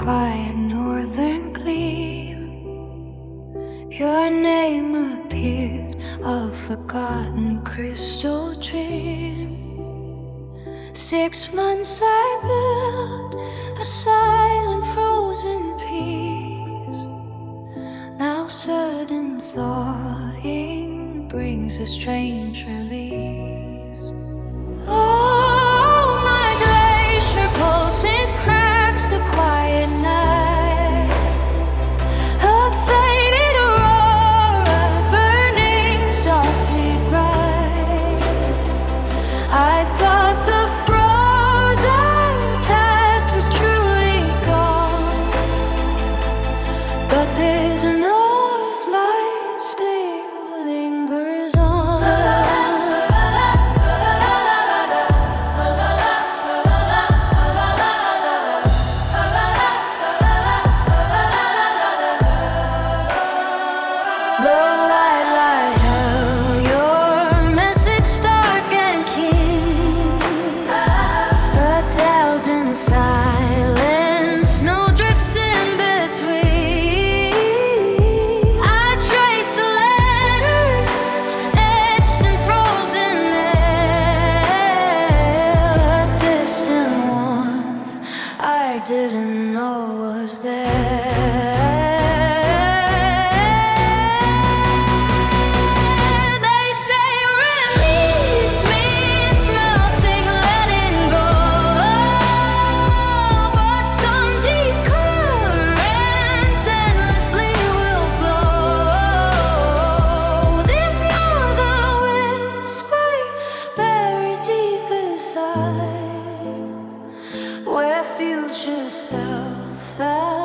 quiet northern gleam, your name appeared, a forgotten crystal dream. 6 months I built a silent frozen peace. Now sudden thawing brings a strange release. Oh, my glacier pulsing cracks the quiet night. A faded aurora burning softly bright. I thought the frozen test was truly gone, but there's a north light still lingers on. The white light held your message stark and keen. 1,000 silent snowdrifts in between. I traced the letters etched in frozen air. A distant warmth I didn't know was there. They say release me, it's melting, letting go. But some deep currents endlessly will flow. This northern whisper buried deep inside, where future self fell.